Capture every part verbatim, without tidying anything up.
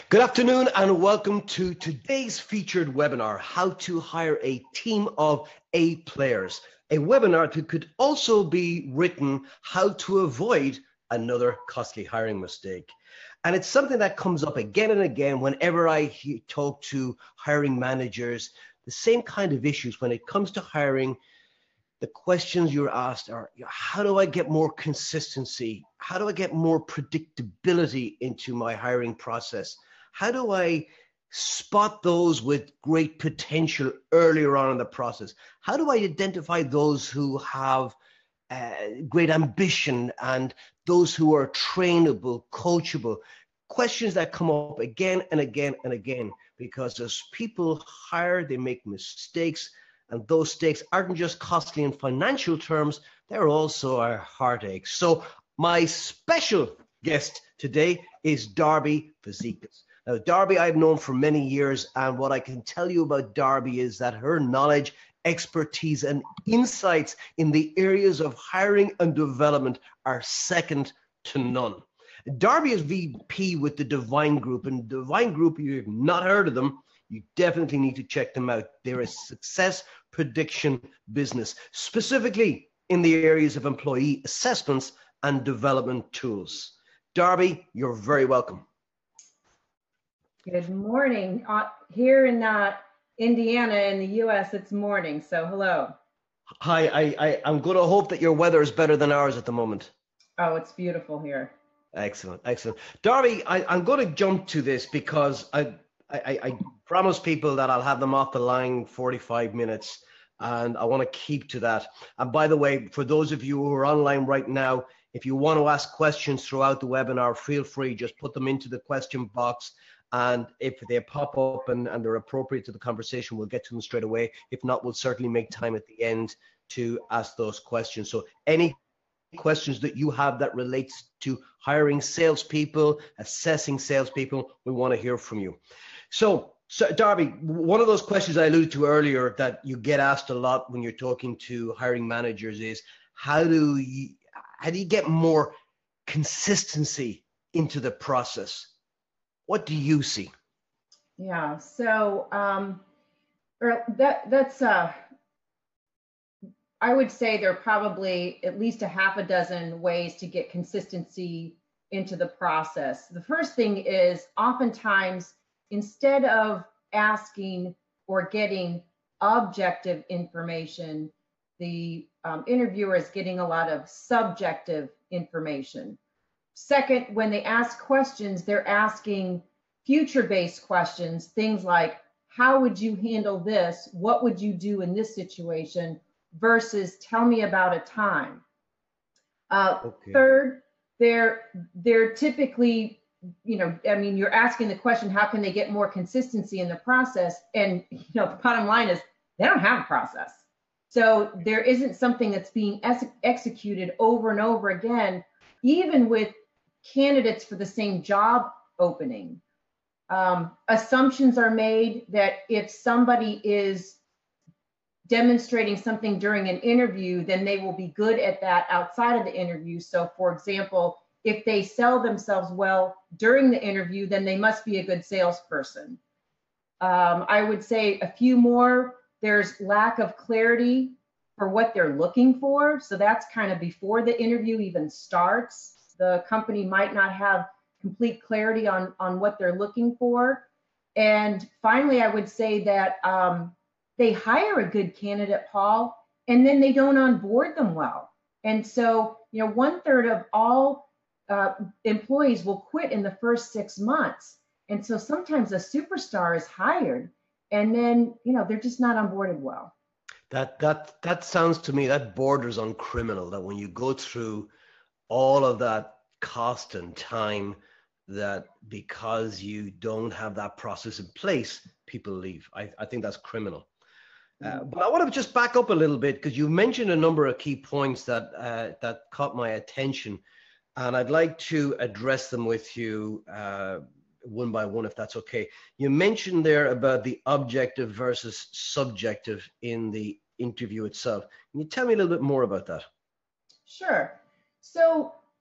Good afternoon and welcome to today's featured webinar, How to Hire a Team of A Players. A webinar that could also be written, How to Avoid Another Costly Hiring Mistake. And it's something that comes up again and again whenever I talk to hiring managers, the same kind of issues when it comes to hiring. The questions you're asked are, how do I get more consistency? How do I get more predictability into my hiring process? How do I spot those with great potential earlier on in the process? How do I identify those who have uh, great ambition and those who are trainable, coachable? Questions that come up again and again and again, because as people hire, they make mistakes. And those stakes aren't just costly in financial terms, they're also our heartaches. So my special guest today is Darby Fazekas. Now, Darby I've known for many years, and what I can tell you about Darby is that her knowledge, expertise, and insights in the areas of hiring and development are second to none. Darby is V P with the Divine Group, and Divine Group, you've not heard of them, you definitely need to check them out. They're a success prediction business, specifically in the areas of employee assessments and development tools. Darby, you're very welcome. Good morning. Uh, here in uh, Indiana in the U S, it's morning, so hello. Hi, I, I, I'm going to hope that your weather is better than ours at the moment. Oh, it's beautiful here. Excellent, excellent. Darby, I, I'm going to jump to this because I, I, I promise people that I'll have them off the line forty-five minutes, and I want to keep to that. And by the way, for those of you who are online right now, if you want to ask questions throughout the webinar, feel free, just put them into the question box. And if they pop up and, and they're appropriate to the conversation, we'll get to them straight away. If not, we'll certainly make time at the end to ask those questions. So any questions that you have that relates to hiring salespeople, assessing salespeople, we want to hear from you. So, so Darby, one of those questions I alluded to earlier that you get asked a lot when you're talking to hiring managers is, how do you, how do you get more consistency into the process? What do you see? Yeah, so um, that that's uh, I would say there are probably at least a half a dozen ways to get consistency into the process. The first thing is, oftentimes, instead of asking or getting objective information, the um, interviewer is getting a lot of subjective information. Second, when they ask questions, they're asking future-based questions, things like, how would you handle this? What would you do in this situation? Versus, tell me about a time. Uh, okay. Third, they're, they're typically, you know, I mean, you're asking the question, how can they get more consistency in the process? And, you know, the bottom line is, they don't have a process. So there isn't something that's being ex executed over and over again, even with candidates for the same job opening. Um, assumptions are made that if somebody is demonstrating something during an interview, then they will be good at that outside of the interview. So for example, if they sell themselves well during the interview, then they must be a good salesperson. Um, I would say a few more. There's lack of clarity for what they're looking for. So that's kind of before the interview even starts. The company might not have complete clarity on, on what they're looking for. And finally, I would say that um, they hire a good candidate, Paul, and then they don't onboard them well. And so, you know, one third of all uh, employees will quit in the first six months. And so sometimes a superstar is hired and then, you know, they're just not onboarded well. That, that, that sounds to me, that borders on criminal, that when you go through all of that cost and time, that because you don't have that process in place, people leave. I, I think that's criminal. Uh, but I want to just back up a little bit, because you mentioned a number of key points that uh, that caught my attention, and I'd like to address them with you uh, one by one, if that's okay. You mentioned there about the objective versus subjective in the interview itself. Can you tell me a little bit more about that? Sure. So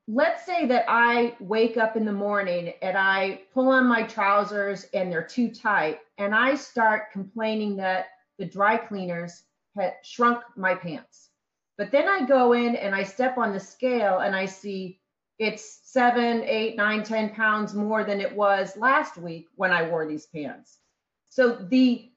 let's say that I wake up in the morning and I pull on my trousers and they're too tight, and I start complaining that the dry cleaners had shrunk my pants. But then I go in and I step on the scale and I see it's seven, eight, nine, ten pounds more than it was last week when I wore these pants. So the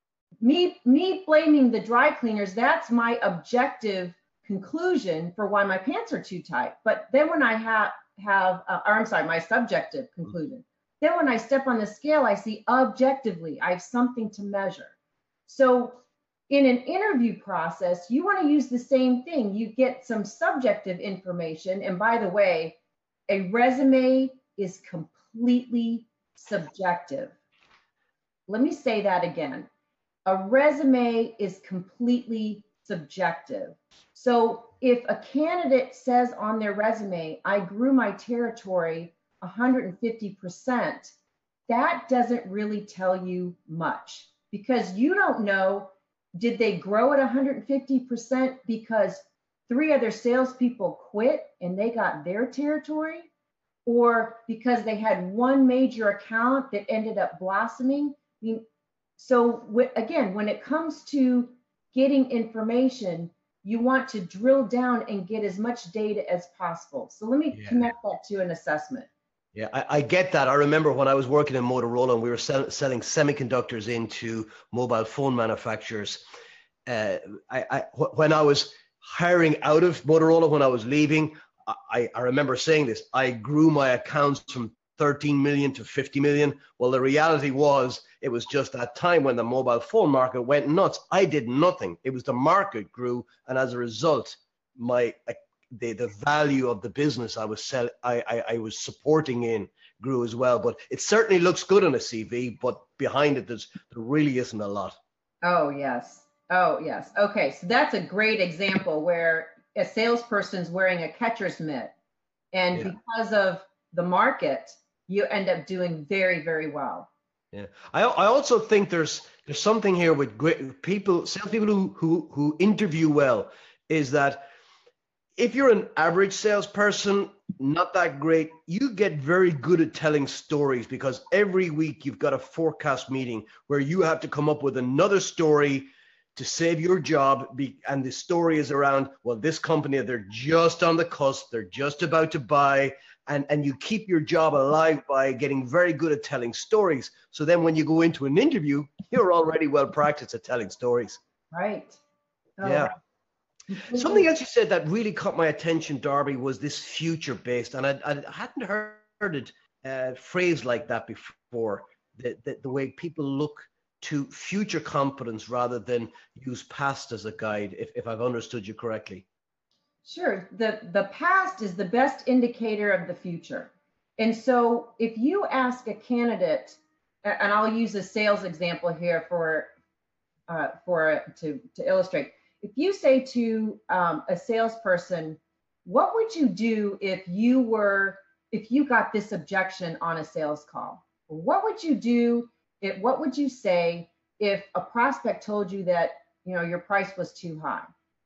me me blaming the dry cleaners, that's my objective conclusion for why my pants are too tight. But then when I have have uh, or I'm sorry, my subjective conclusion. Then when I step on the scale, I see objectively, I have something to measure. So in an interview process, you want to use the same thing. You get some subjective information. And by the way, a resume is completely subjective. Let me say that again. A resume is completely subjective. So if a candidate says on their resume, I grew my territory one hundred fifty percent, that doesn't really tell you much, because you don't know, did they grow at one hundred fifty percent because three other salespeople quit and they got their territory, or because they had one major account that ended up blossoming? I mean, so again, when it comes to getting information, you want to drill down and get as much data as possible. So let me yeah. connect that to an assessment. Yeah, I, I get that. I remember when I was working in Motorola and we were sell, selling semiconductors into mobile phone manufacturers. Uh, I, I, when I was hiring out of Motorola, when I was leaving, I, I remember saying this, I grew my accounts from thirteen million to fifty million. Well, the reality was it was just that time when the mobile phone market went nuts. I did nothing. It was the market grew. And as a result, my the, the value of the business I was sell, I, I, I was supporting in grew as well. But it certainly looks good on a C V, but behind it, there's, there really isn't a lot. Oh, yes. Oh, yes. Okay. So that's a great example where a salesperson's wearing a catcher's mitt. And yeah. because of the market, you end up doing very, very well. Yeah, I I also think there's there's something here with great people, salespeople who who who interview well, is that if you're an average salesperson, not that great, you get very good at telling stories, because every week you've got a forecast meeting where you have to come up with another story to save your job. Be, and the story is around, well, this company, they're just on the cusp, they're just about to buy. And, and you keep your job alive by getting very good at telling stories. So then when you go into an interview, you're already well practiced at telling stories. Right. Oh, yeah. Right. Something else you said that really caught my attention, Darby, was this future-based. And I, I hadn't heard it uh, phrased like that before, the, the, the way people look to future competence rather than use past as a guide, if, if I've understood you correctly. Sure. The, the past is the best indicator of the future. And so if you ask a candidate, and I'll use a sales example here for, uh, for to, to illustrate. If you say to um, a salesperson, what would you do if you were, if you got this objection on a sales call? What would you do? If, what would you say if a prospect told you that, you know, your price was too high?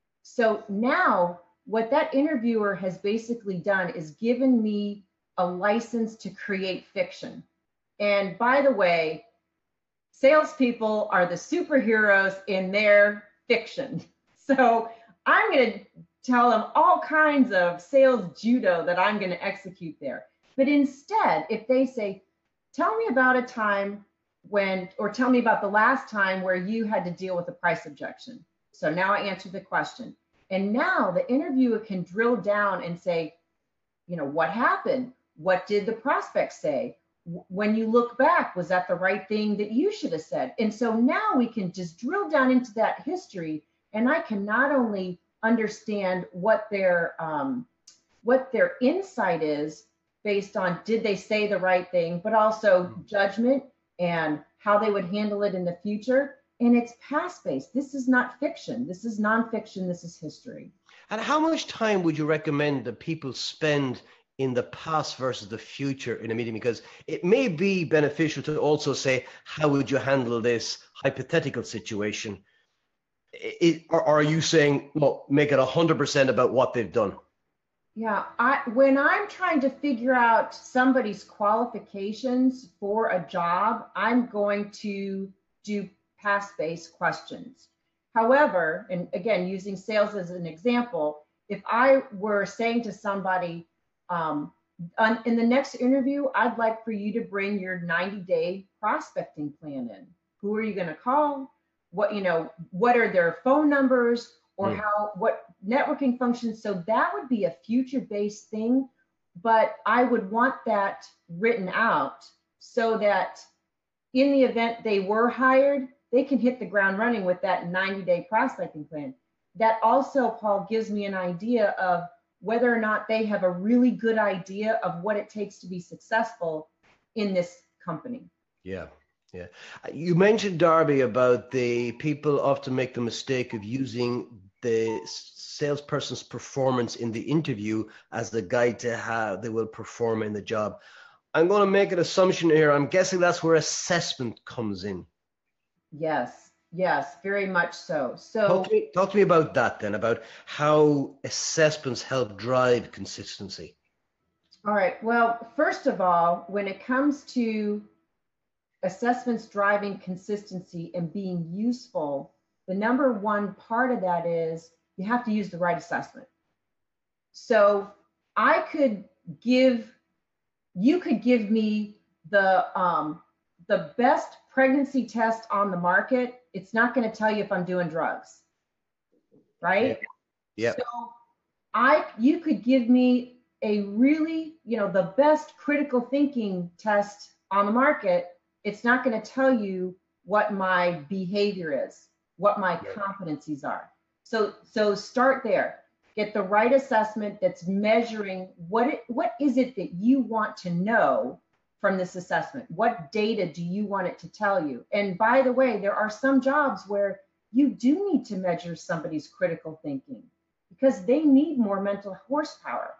So now, what that interviewer has basically done is given me a license to create fiction. And by the way, salespeople are the superheroes in their fiction. So I'm going to tell them all kinds of sales judo that I'm going to execute there. But instead, if they say, tell me about a time when, or tell me about the last time where you had to deal with a price objection. So now I answer the question. And now the interviewer can drill down and say, you know, what happened? What did the prospect say? When you look back, was that the right thing that you should have said? And so now we can just drill down into that history, and I can not only understand what their um, what their insight is based on did they say the right thing, but also judgment and how they would handle it in the future. And it's past-based. This is not fiction. This is nonfiction. This is history. And how much time would you recommend that people spend in the past versus the future in a meeting? Because it may be beneficial to also say, how would you handle this hypothetical situation? It, or are you saying, well, make it one hundred percent about what they've done? Yeah, I when I'm trying to figure out somebody's qualifications for a job, I'm going to do past-based questions. However, and again, using sales as an example, if I were saying to somebody, um, on, in the next interview, I'd like for you to bring your ninety-day prospecting plan in. Who are you going to call? What, you know, what are their phone numbers? Or Mm. how, what networking functions. So that would be a future-based thing, but I would want that written out so that in the event they were hired, they can hit the ground running with that ninety-day prospecting plan. That also, Paul, gives me an idea of whether or not they have a really good idea of what it takes to be successful in this company. Yeah. Yeah. You mentioned, Darby, about the people often make the mistake of using the salesperson's performance in the interview as the guide to how they will perform in the job. I'm going to make an assumption here. I'm guessing that's where assessment comes in. Yes, yes, very much so. So talk to me, talk to me about that then, about how assessments help drive consistency. All right. Well, first of all, when it comes to assessments driving consistency and being useful, the number one part of that is you have to use the right assessment. So I could give, you could give me the um, the best pregnancy test on the market. It's not going to tell you if I'm doing drugs, right? Yeah. So I, you could give me a really, you know, the best critical thinking test on the market. It's not going to tell you what my behavior is, what my Yeah. competencies are. So, so start there. Get the right assessment that's measuring what it, what is it that you want to know from this assessment? What data do you want it to tell you? And by the way, there are some jobs where you do need to measure somebody's critical thinking because they need more mental horsepower.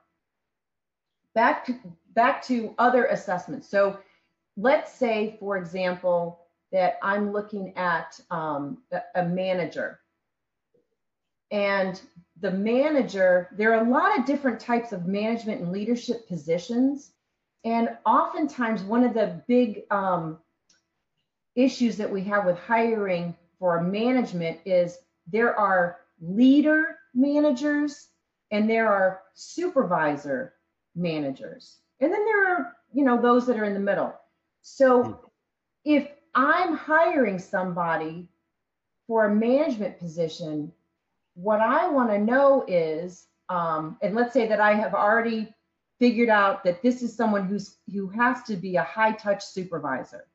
Back to, back to other assessments. So let's say, for example, that I'm looking at um, a, a manager. And the manager, there are a lot of different types of management and leadership positions. And oftentimes one of the big um, issues that we have with hiring for management is there are leader managers and there are supervisor managers. And then there are, you know, those that are in the middle. So mm. if I'm hiring somebody for a management position, what I want to know is, um, and let's say that I have already figured out that this is someone who's who has to be a high touch supervisor.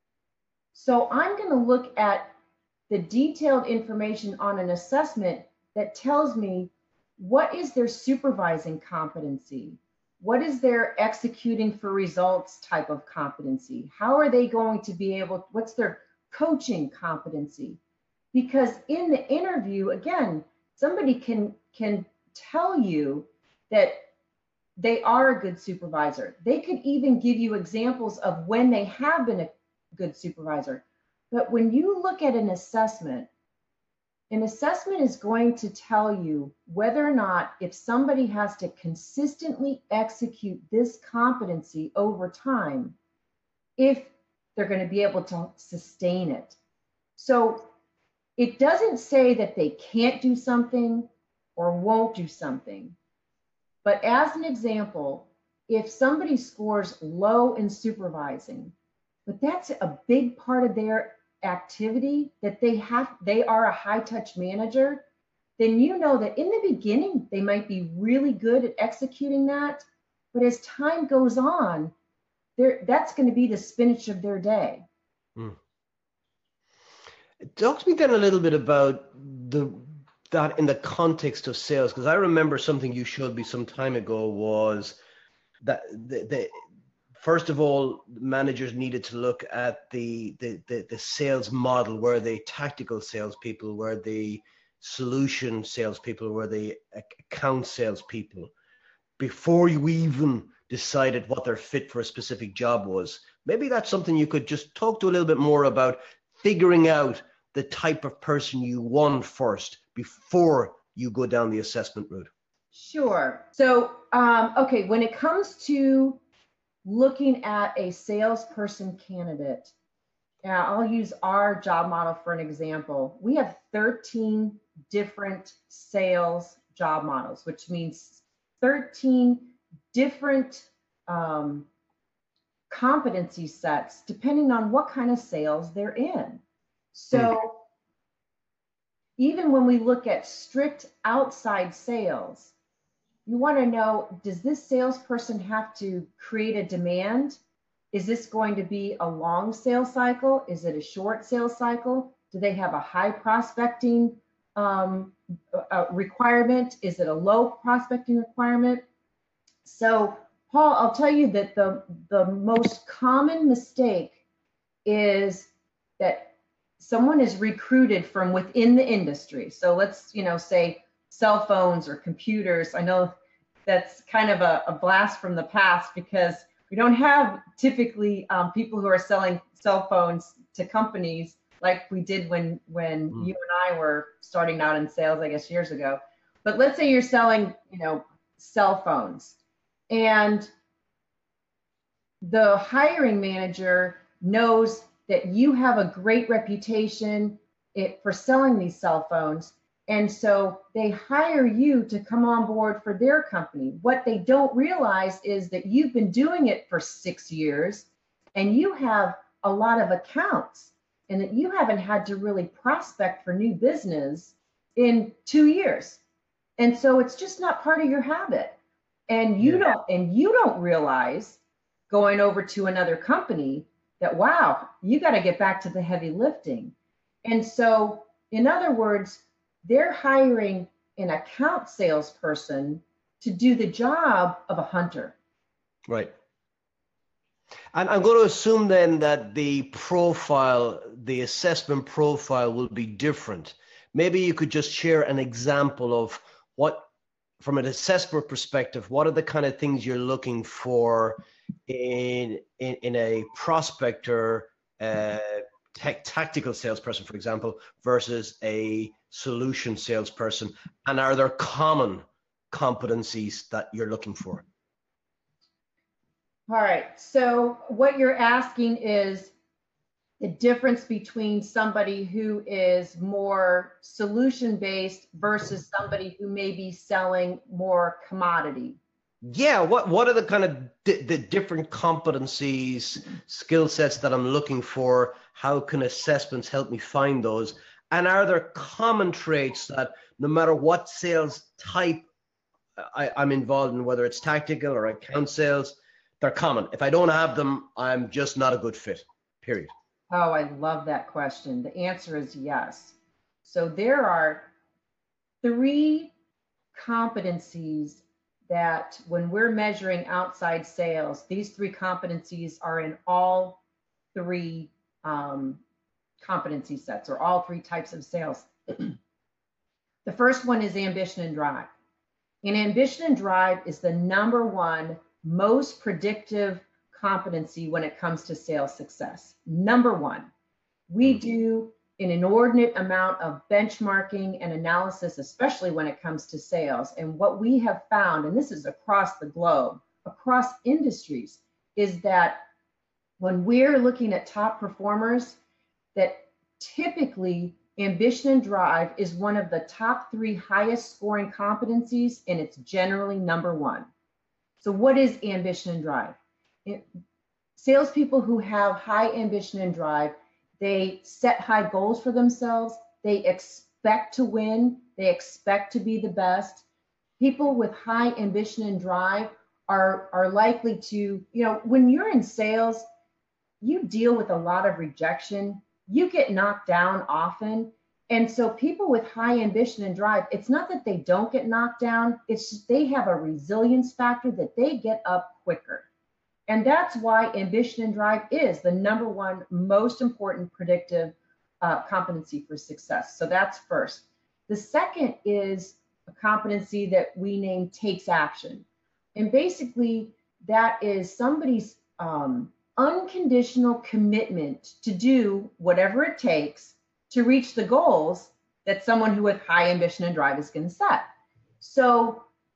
So I'm going to look at the detailed information on an assessment that tells me what is their supervising competency, what is their executing for results type of competency, how are they going to be able, what's their coaching competency? Because in the interview, again, somebody can can tell you that they are a good supervisor. They could even give you examples of when they have been a good supervisor. But when you look at an assessment, an assessment is going to tell you whether or not, if somebody has to consistently execute this competency over time, if they're going to be able to sustain it. So it doesn't say that they can't do something or won't do something. But as an example, if somebody scores low in supervising, but that's a big part of their activity, that they have, they are a high touch manager, then you know that in the beginning, they might be really good at executing that. But as time goes on, that's going to be the spinach of their day. Mm. Talk to me then a little bit about the that in the context of sales, because I remember something you showed me some time ago was that the, the first of all, managers needed to look at the the the, the sales model. Were they tactical salespeople? Were they solution salespeople? Were they account salespeople? Before you even decided what their fit for a specific job was. Maybe that's something you could just talk to a little bit more about, figuring out the type of person you want first before you go down the assessment route. Sure. So, um, okay, when it comes to looking at a salesperson candidate, yeah, I'll use our job model for an example. We have thirteen different sales job models, which means thirteen different um, competency sets depending on what kind of sales they're in. So mm. even when we look at strict outside sales, you want to know, does this salesperson have to create a demand? Is this going to be a long sales cycle? Is it a short sales cycle? Do they have a high prospecting um, uh, requirement? Is it a low prospecting requirement? So, Paul, I'll tell you that the, the most common mistake is that someone is recruited from within the industry. So let's, you know, say cell phones or computers. I know that's kind of a, a blast from the past because we don't have typically um, people who are selling cell phones to companies like we did when when mm. you and I were starting out in sales, I guess, years ago. But let's say you're selling, you know, cell phones, and the hiring manager knows that you have a great reputation it, for selling these cell phones. And so they hire you to come on board for their company. What they don't realize is that you've been doing it for six years and you have a lot of accounts and that you haven't had to really prospect for new business in two years. And so it's just not part of your habit. And you yeah. don't, and you don't realize going over to another company that, wow, you got to get back to the heavy lifting. And so, in other words, they're hiring an account salesperson to do the job of a hunter. Right. And I'm going to assume then that the profile, the assessment profile will be different. Maybe you could just share an example of what, from an assessment perspective, what are the kind of things you're looking for in in, in a prospector, uh, tech, tactical salesperson, for example, versus a solution salesperson, and are there common competencies that you're looking for? All right, so what you're asking is the difference between somebody who is more solution-based versus somebody who may be selling more commodity. Yeah, what what are the kind of di the different competencies, skill sets that I'm looking for? How can assessments help me find those? And are there common traits that no matter what sales type I, I'm involved in, whether it's tactical or account sales, they're common. If I don't have them, I'm just not a good fit, period. Oh, I love that question. The answer is yes. So there are three competencies that when we're measuring outside sales, these three competencies are in all three um, competency sets or all three types of sales. The first one is ambition and drive. And ambition and drive is the number one most predictive competency when it comes to sales success. Number one, we do an inordinate amount of benchmarking and analysis, especially when it comes to sales. And what we have found, and this is across the globe, across industries, is that when we're looking at top performers, that typically ambition and drive is one of the top three highest scoring competencies, and it's generally number one. So what is ambition and drive? It, salespeople who have high ambition and drive, they set high goals for themselves. They expect to win. They expect to be the best. People with high ambition and drive are, are likely to, you know, when you're in sales, you deal with a lot of rejection. You get knocked down often. And so people with high ambition and drive, it's not that they don't get knocked down. It's just they have a resilience factor that they get up quicker. And that's why ambition and drive is the number one most important predictive uh, competency for success. So that's first. The second is a competency that we name takes action. And basically that is somebody's um, unconditional commitment to do whatever it takes to reach the goals that someone who with high ambition and drive is going to set. So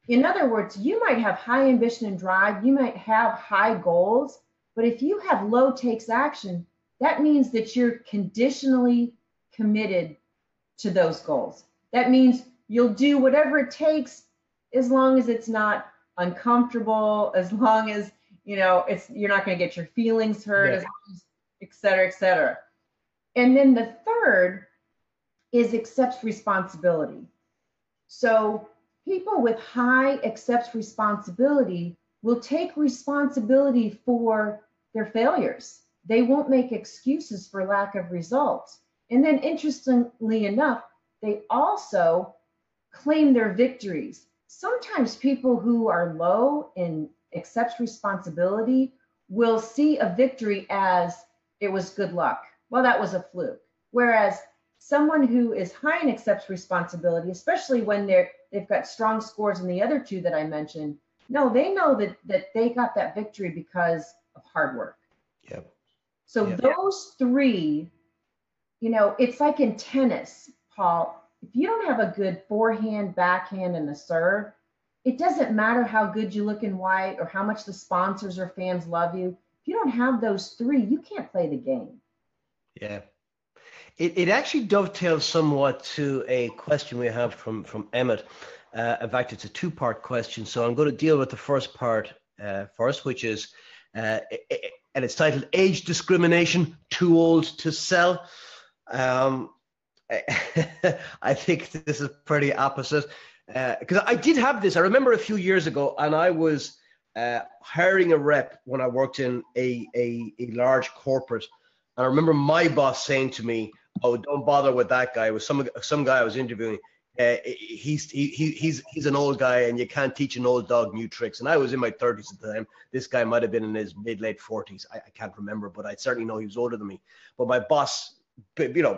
In other words, you might have high ambition and drive, you might have high goals, but if you have low takes action, that means that you're conditionally committed to those goals. That means you'll do whatever it takes as long as it's not uncomfortable, as long as, you know, it's, you're not going to get your feelings hurt, Yeah. as long as, et cetera, et cetera. And then the third is accepts responsibility. So people with high accepts responsibility will take responsibility for their failures. They won't make excuses for lack of results. And then interestingly enough, they also claim their victories. Sometimes people who are low in accepts responsibility will see a victory as it was good luck. Well, that was a fluke. Whereas someone who is high in accepts responsibility, especially when they're they've got strong scores in the other two that I mentioned, no, they know that that they got that victory because of hard work. Yeah. So Yeah. those three, you know, it's like in tennis, Paul. If you don't have a good forehand, backhand, and a serve, it doesn't matter how good you look in white or how much the sponsors or fans love you. If you don't have those three, you can't play the game. Yeah. It, it actually dovetails somewhat to a question we have from, from Emmett. Uh, in fact, it's a two-part question. So I'm going to deal with the first part uh, first, which is, uh, and it's titled Age Discrimination, Too Old to Sell. Um, I think this is pretty opposite. Because uh, I did have this. I remember a few years ago, and I was uh, hiring a rep when I worked in a, a, a large corporate. And I remember my boss saying to me, "Oh, don't bother with that guy." It was some some guy I was interviewing. Uh, he's he, he's he's an old guy, and you can't teach an old dog new tricks. And I was in my thirties at the time. This guy might have been in his mid late forties. I, I can't remember, but I certainly know he was older than me. But my boss, you know,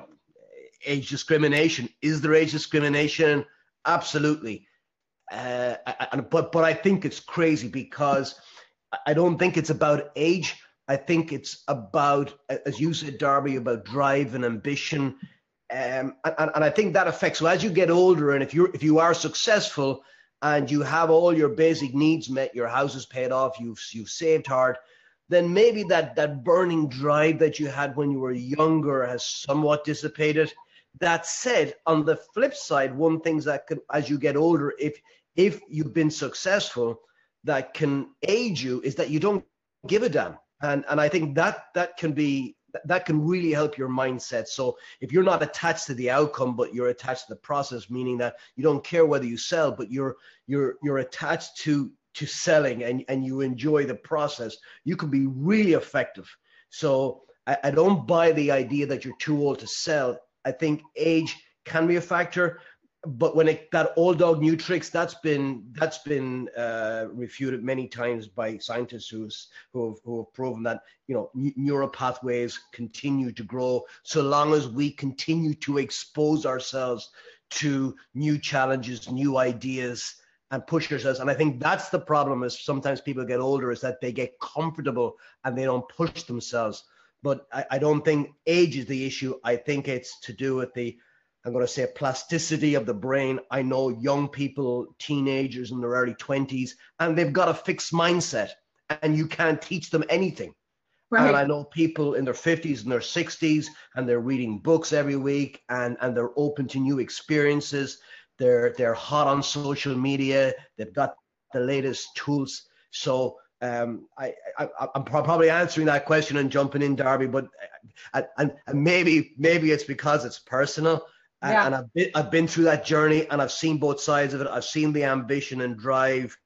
age discrimination. Is there age discrimination? Absolutely. Uh, I, but but I think it's crazy because I don't think it's about age. I think it's about, as you said, Darby, about drive and ambition, um, and, and I think that affects. So as you get older, and if you're if you are successful and you have all your basic needs met, your house is paid off, you've you've saved hard, then maybe that that burning drive that you had when you were younger has somewhat dissipated. That said, on the flip side, one thing that can, as you get older, if if you've been successful, that can aid you is that you don't give a damn. And and I think that that can be that can really help your mindset. So if you're not attached to the outcome, but you're attached to the process, meaning that you don't care whether you sell, but you're you're you're attached to to selling and, and you enjoy the process, you can be really effective. So I, I don't buy the idea that you're too old to sell. I think age can be a factor. But when it that old dog new tricks, that's been that's been uh, refuted many times by scientists who's, who have who have proven that, you know, neural pathways continue to grow so long as we continue to expose ourselves to new challenges, new ideas, and push ourselves. And I think that's the problem. Is sometimes people get older is that they get comfortable and they don't push themselves. But I, I don't think age is the issue. I think it's to do with the, I'm going to say, plasticity of the brain. I know young people, teenagers in their early twenties, and they've got a fixed mindset and you can't teach them anything. Right. And I know people in their fifties and their sixties, and they're reading books every week, and, and they're open to new experiences. They're, they're hot on social media. They've got the latest tools. So um, I, I, I'm probably answering that question and jumping in, Darby, but and, and maybe maybe it's because it's personal. Yeah. And I've been, I've been through that journey, and I've seen both sides of it. I've seen the ambition and drive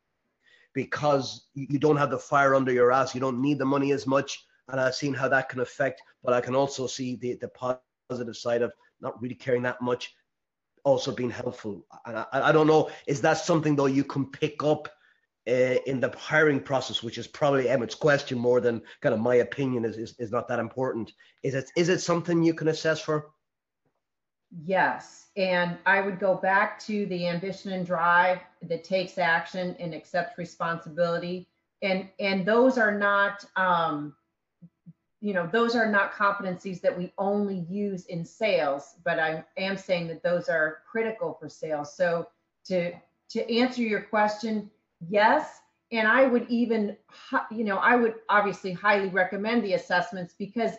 because you don't have the fire under your ass. You don't need the money as much. And I've seen how that can affect, but I can also see the, the positive side of not really caring that much also being helpful. And I, I don't know, is that something though you can pick up uh, in the hiring process, which is probably Emmett's question more than kind of my opinion is, is, is not that important. Is it, is it something you can assess for? Yes, and I would go back to the ambition and drive that takes action and accepts responsibility. And, and those are not, um, you know, those are not competencies that we only use in sales, but I am saying that those are critical for sales. So to, to answer your question, yes. And I would even, you know, I would obviously highly recommend the assessments because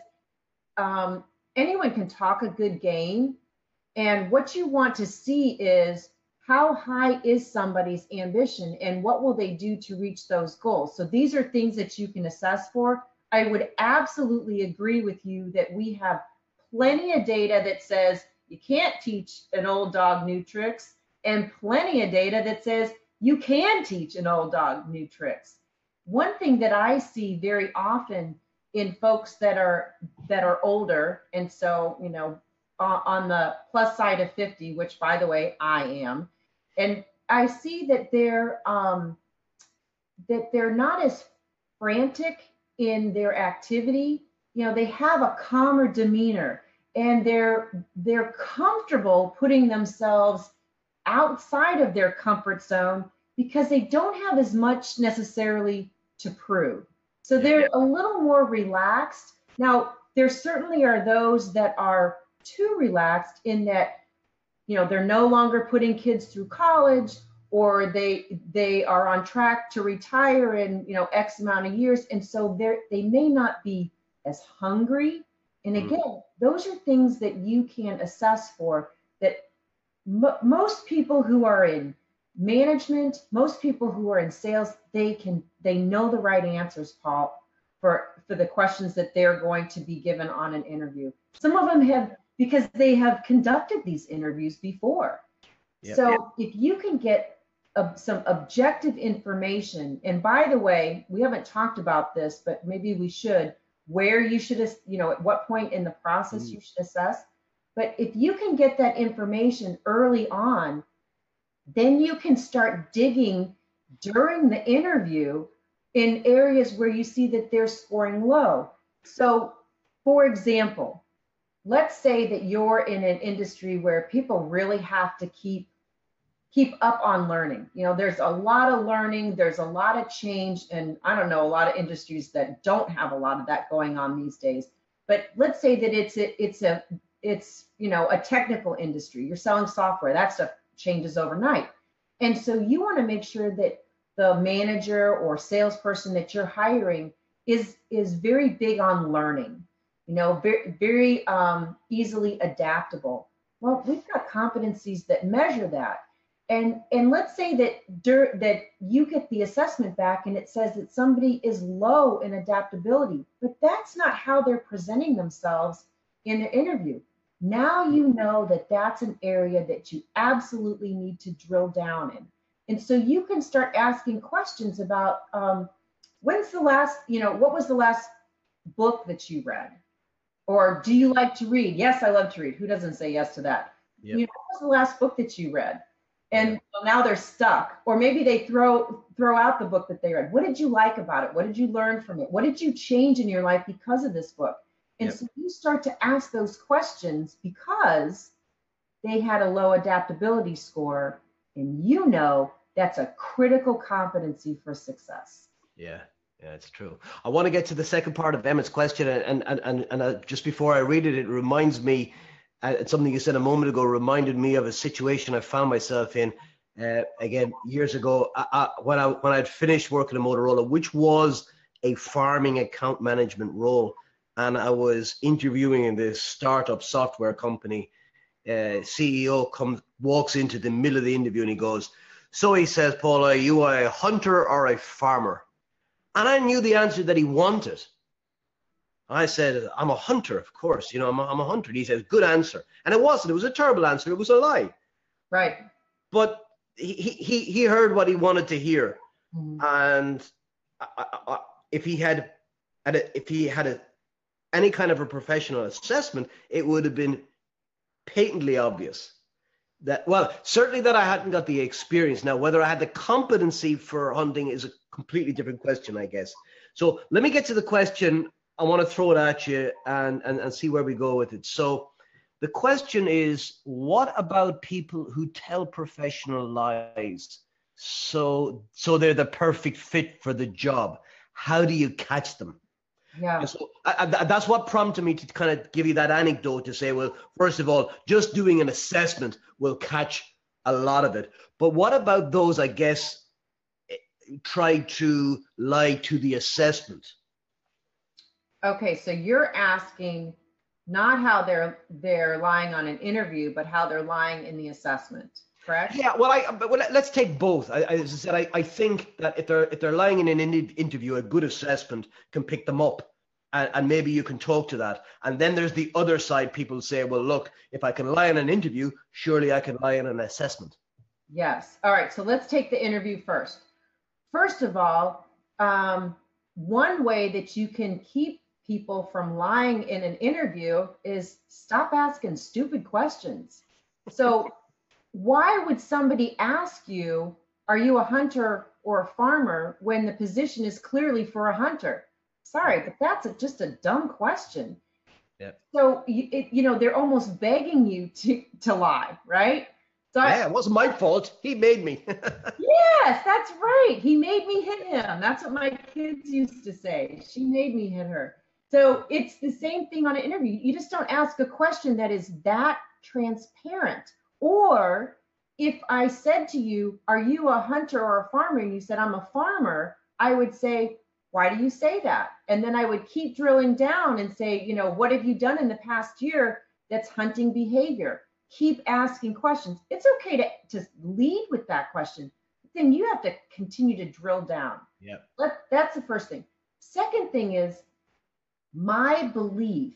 um, anyone can talk a good game. And what you want to see is how high is somebody's ambition and what will they do to reach those goals. So these are things that you can assess for. I would absolutely agree with you that we have plenty of data that says you can't teach an old dog new tricks, and plenty of data that says you can teach an old dog new tricks. One thing that I see very often in folks that are that are older, and so, you know, on the plus side of fifty, which by the way, I am, and I see that they're um, that they're not as frantic in their activity. You know, they have a calmer demeanor, and they're they're comfortable putting themselves outside of their comfort zone because they don't have as much necessarily to prove. So they're a little more relaxed. Now, there certainly are those that are too relaxed in that, you know, they're no longer putting kids through college, or they they are on track to retire in, you know, X amount of years. And so they're, they may not be as hungry. And again, mm. those are things that you can assess for, that m- most people who are in management, most people who are in sales, they can, they know the right answers, Paul, for, for the questions that they're going to be given on an interview. Some of them have, because they have conducted these interviews before. Yep, so yep. If you can get a, some objective information, and by the way, we haven't talked about this, but maybe we should, where you should, you know, at what point in the process mm. you should assess. But if you can get that information early on, then you can start digging during the interview in areas where you see that they're scoring low. So, for example, let's say that you're in an industry where people really have to keep keep up on learning. You know, there's a lot of learning, there's a lot of change, and I don't know, a lot of industries that don't have a lot of that going on these days. But let's say that it's a, it's a it's you know a technical industry. You're selling software. That stuff changes overnight, and so you want to make sure that the manager or salesperson that you're hiring is is very big on learning. You know, very very um, easily adaptable. Well, we've got competencies that measure that. And, and let's say that dur- that you get the assessment back and it says that somebody is low in adaptability, but that's not how they're presenting themselves in their interview. Now you know that that's an area that you absolutely need to drill down in. And so you can start asking questions about um, when's the last, you know, what was the last book that you read? Or do you like to read? Yes, I love to read. Who doesn't say yes to that? Yep. You know, what was the last book that you read? And now they're stuck, or maybe they throw throw out the book that they read. What did you like about it? What did you learn from it? What did you change in your life because of this book? And yep. so you start to ask those questions because they had a low adaptability score, and you know that's a critical competency for success. Yeah, yeah, it's true. I want to get to the second part of Emmett's question, and and and and uh, just before I read it, it reminds me. Uh, something you said a moment ago reminded me of a situation I found myself in uh, again years ago I, I, when I when I'd finished working at Motorola, which was a farming account management role, and I was interviewing in this startup software company. Uh, C E O comes walks into the middle of the interview and he goes, "So," he says, "Paul, are you a hunter or a farmer?" And I knew the answer that he wanted. I said, "I'm a hunter, of course. You know, I'm a, I'm a hunter." And he says, "Good answer." And it wasn't. It was a terrible answer. It was a lie. Right. But he he he heard what he wanted to hear, mm-hmm. and I, I, I, if he had, had a, if he had a, any kind of a professional assessment, it would have been patently obvious that, well, certainly that I hadn't got the experience. Now, whether I had the competency for hunting is a completely different question, I guess. So let me get to the question. I want to throw it at you and, and, and see where we go with it. So the question is, what about people who tell professional lies? So, so they're the perfect fit for the job. How do you catch them? Yeah. And so I, I, that's what prompted me to kind of give you that anecdote to say, well, first of all, just doing an assessment will catch a lot of it. But what about those, I guess, try to lie to the assessment? Okay, so you're asking not how they're they're lying on an interview, but how they're lying in the assessment, correct? Yeah, well, I but well, let's take both. I, as I said, I, I think that if they're if they're lying in an in- interview, a good assessment can pick them up, and, and maybe you can talk to that. And then there's the other side. People say, well, look, if I can lie in an interview, surely I can lie in an assessment. Yes. All right, so let's take the interview first. First of all, um, one way that you can keep people from lying in an interview is stop asking stupid questions. So why would somebody ask you, are you a hunter or a farmer, when the position is clearly for a hunter? Sorry, but that's a, just a dumb question. Yeah. So, you, it, you know, they're almost begging you to, to lie, right? So I, Yeah, it wasn't my fault. He made me. yes, that's right. He made me hit him. That's what my kids used to say. She made me hit her. So it's the same thing on an interview. You just don't ask a question that is that transparent. Or if I said to you, are you a hunter or a farmer? And you said, I'm a farmer, I would say, why do you say that? And then I would keep drilling down and say, you know, what have you done in the past year that's hunting behavior? Keep asking questions. It's okay to, to lead with that question. Then you have to continue to drill down. Yeah. Let, that's the first thing. Second thing is, my belief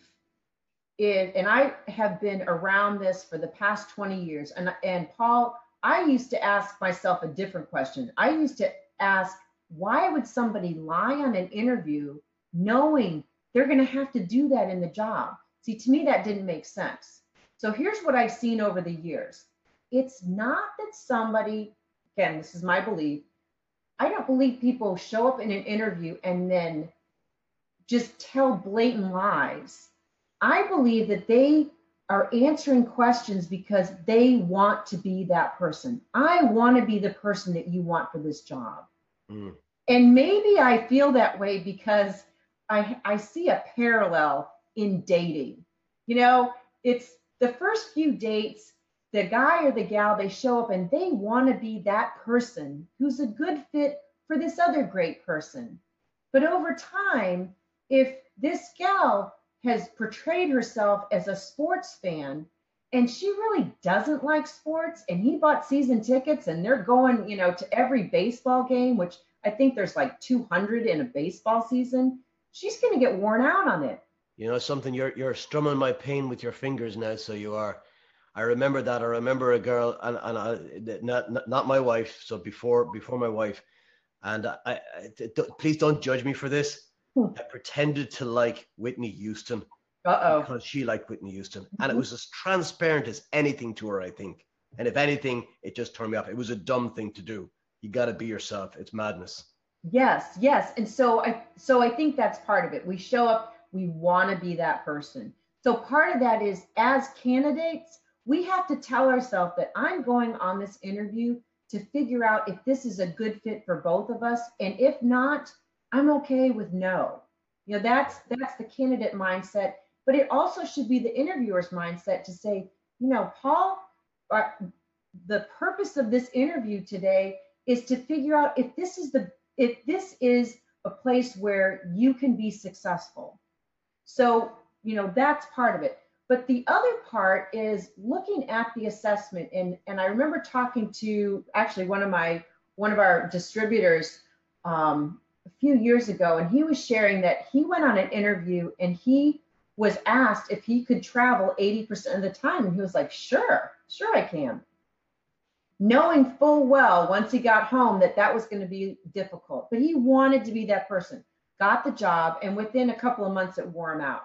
is, and I have been around this for the past twenty years, and, and Paul, I used to ask myself a different question. I used to ask, why would somebody lie on an interview knowing they're going to have to do that in the job? See, to me, that didn't make sense. So here's what I've seen over the years. It's not that somebody, again, this is my belief, I don't believe people show up in an interview and then just tell blatant lies. I believe that they are answering questions because they want to be that person. I want to be the person that you want for this job. Mm. And maybe I feel that way because I, I see a parallel in dating. You know, it's the first few dates, the guy or the gal, they show up and they want to be that person who's a good fit for this other great person. But over time, if this gal has portrayed herself as a sports fan and she really doesn't like sports, and he bought season tickets and they're going, you know, to every baseball game, which I think there's like two hundred in a baseball season, she's going to get worn out on it. You know something, you're you're strumming my pain with your fingers now, so you are. I remember that. I remember a girl, and, and I, not, not not my wife, so before before my wife, and I, I, I please don't judge me for this. Hmm. I pretended to like Whitney Houston. Uh-oh. Because she liked Whitney Houston, mm-hmm. and it was as transparent as anything to her, I think. And if anything, it just turned me off. It was a dumb thing to do. You got to be yourself. It's madness. Yes, yes, and so I so I think that's part of it. We show up. We want to be that person. So part of that is, as candidates, we have to tell ourselves that I'm going on this interview to figure out if this is a good fit for both of us. And if not, I'm okay with no. You know, that's that's the candidate mindset. But it also should be the interviewer's mindset to say, you know, Paul, uh, the purpose of this interview today is to figure out if this is the if this is a place where you can be successful. So, you know, that's part of it. But the other part is looking at the assessment. And, and I remember talking to actually one of my, one of our distributors um, a few years ago, and he was sharing that he went on an interview and he was asked if he could travel eighty percent of the time. And he was like, sure, sure I can. Knowing full well once he got home that that was going to be difficult, but he wanted to be that person, got the job, and within a couple of months it wore him out.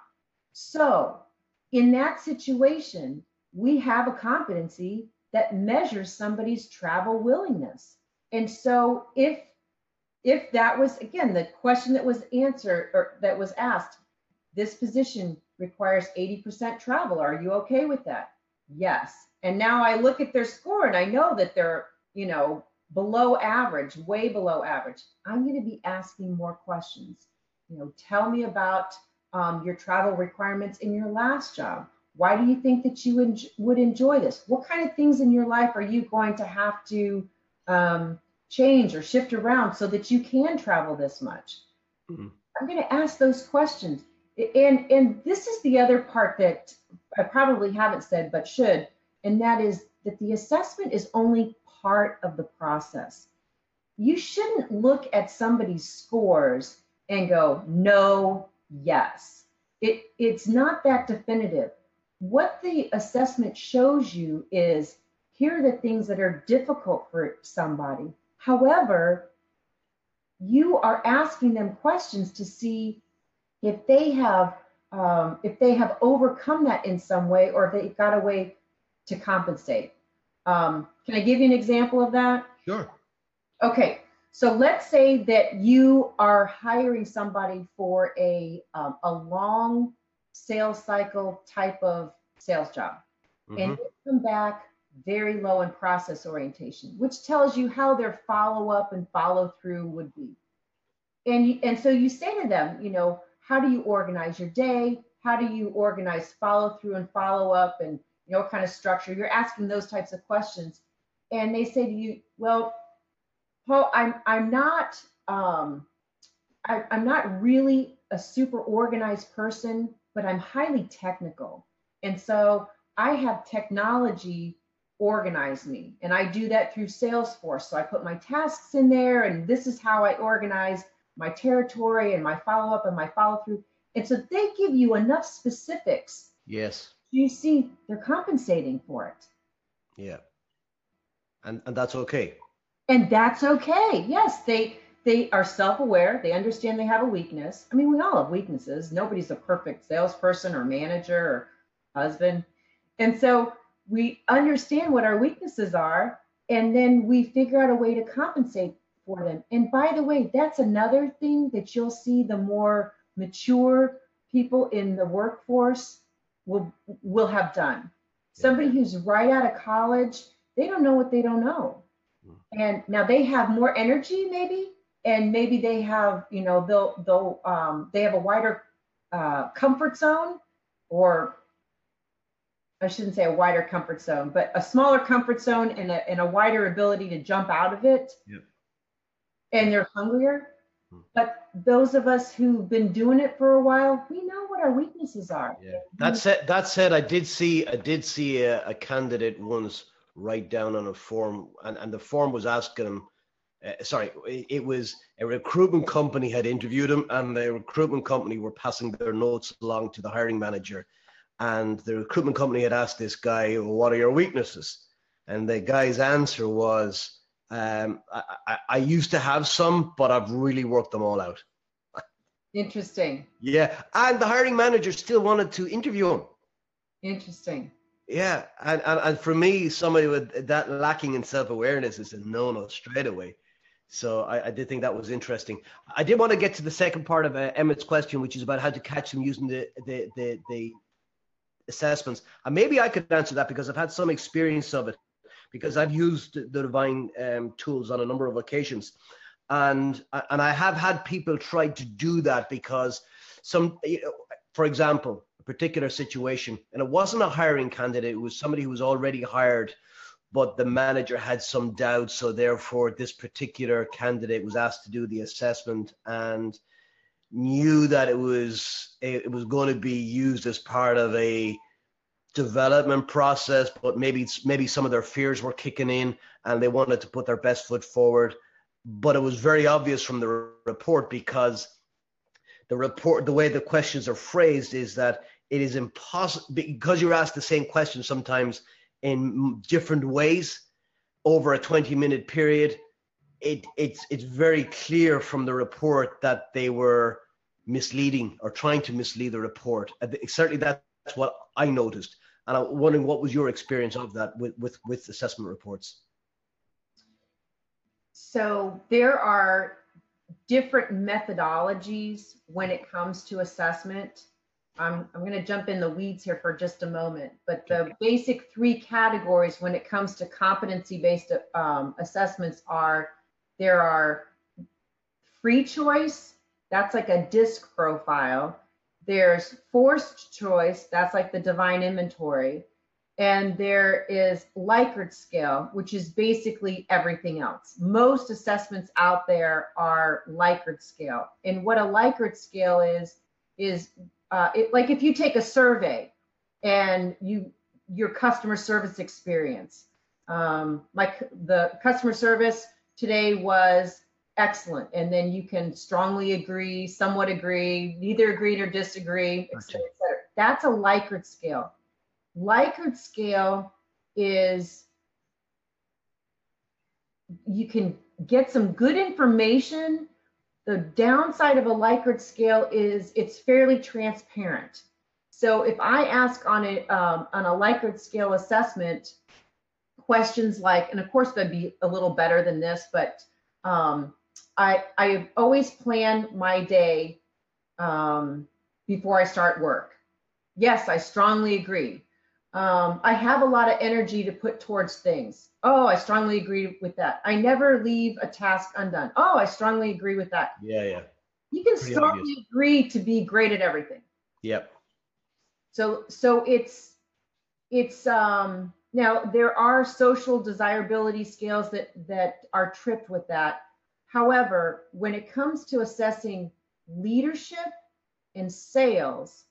So in that situation, we have a competency that measures somebody's travel willingness. And so if if that was, again, the question that was answered or that was asked, this position requires eighty percent travel, are you okay with that? Yes. And now I look at their score and I know that they're, you know, below average, way below average. I'm going to be asking more questions. You know, tell me about um, your travel requirements in your last job. Why do you think that you en- would enjoy this? What kind of things in your life are you going to have to um, change or shift around so that you can travel this much? Mm-hmm. I'm going to ask those questions. And, and this is the other part that I probably haven't said, but should, and that is that the assessment is only part of the process. You shouldn't look at somebody's scores and go, no, yes. It, it's not that definitive. What the assessment shows you is, here are the things that are difficult for somebody. However, you are asking them questions to see if they have um, if they have overcome that in some way, or if they've got a way to compensate. Um, can I give you an example of that? Sure. Okay, so let's say that you are hiring somebody for a um, a long sales cycle type of sales job, mm-hmm. and they come back very low in process orientation, which tells you how their follow up and follow through would be. And you, and so you say to them, you know, how do you organize your day? How do you organize follow through and follow up, and you know, what kind of structure? You're asking those types of questions, and they say to you, well, Paul, I'm I'm not um, I, I'm not really a super organized person, but I'm highly technical, and so I have technology organize me, and I do that through Salesforce. So I put my tasks in there, and this is how I organize my territory and my follow up and my follow through. And so they give you enough specifics. Yes. You see, they're compensating for it. Yeah. And and that's okay. And that's okay. Yes, they they are self-aware. They understand they have a weakness. I mean, we all have weaknesses. Nobody's a perfect salesperson or manager or husband. And so we understand what our weaknesses are, and then we figure out a way to compensate for them. And by the way, that's another thing that you'll see the more mature people in the workforce will will have done. Somebody who's right out of college, they don't know what they don't know. And now they have more energy maybe, and maybe they have, you know, they'll they'll um, they have a wider uh, comfort zone, or I shouldn't say a wider comfort zone, but a smaller comfort zone and a, and a wider ability to jump out of it. Yep. And they're hungrier. But those of us who've been doing it for a while, we know what our weaknesses are. Yeah. That said, that said, I did see I did see a, a candidate once write down on a form, and, and the form was asking him, uh, sorry, it, it was a recruitment company had interviewed him, and the recruitment company were passing their notes along to the hiring manager. And the recruitment company had asked this guy, well, what are your weaknesses? And the guy's answer was, um, I, I, I used to have some, but I've really worked them all out. Interesting. Yeah. And the hiring manager still wanted to interview him. Interesting. Yeah. And, and, and for me, somebody with that lacking in self-awareness is a no-no straight away. So I, I did think that was interesting. I did want to get to the second part of uh, Emmett's question, which is about how to catch them using the, the, the, the assessments. And maybe I could answer that because I've had some experience of it, because I've used the Divine um, tools on a number of occasions. And, and I have had people try to do that because some, you know, for example, a particular situation, and it wasn't a hiring candidate, it was somebody who was already hired, but the manager had some doubts. So therefore this particular candidate was asked to do the assessment and knew that it was, it was going to be used as part of a development process, but maybe maybe some of their fears were kicking in and they wanted to put their best foot forward. But it was very obvious from the report, because the report, the way the questions are phrased, is that it is impossible, because you're asked the same question sometimes in different ways over a twenty minute period. It it's it's very clear from the report that they were misleading or trying to mislead the report. Certainly that's what I noticed. And I'm wondering, what was your experience of that with, with, with assessment reports? So there are different methodologies when it comes to assessment. I'm, I'm going to jump in the weeds here for just a moment, but the okay. basic three categories when it comes to competency-based um, assessments are, there are free choice, that's like a DISC profile. there's forced choice, that's like the divine inventory, and there is Likert scale, which is basically everything else. Most assessments out there are Likert scale. And what a Likert scale is, is uh, it, like if you take a survey and you your customer service experience, um, like the customer service today was excellent, and then you can strongly agree, somewhat agree, neither agree nor disagree, et cetera, et cetera. That's a Likert scale. Likert scale is, you can get some good information. The downside of a Likert scale is it's fairly transparent. So if I ask on a um, on a Likert scale assessment questions like, and of course that'd be a little better than this, but um, I I always plan my day um, before I start work. Yes, I strongly agree. Um, I have a lot of energy to put towards things. Oh, I strongly agree with that. I never leave a task undone. Oh, I strongly agree with that. Yeah, yeah. You can Pretty strongly obvious. agree to be great at everything. Yep. So, so it's, it's, um, now there are social desirability scales that, that are tripped with that. However, when it comes to assessing leadership and sales,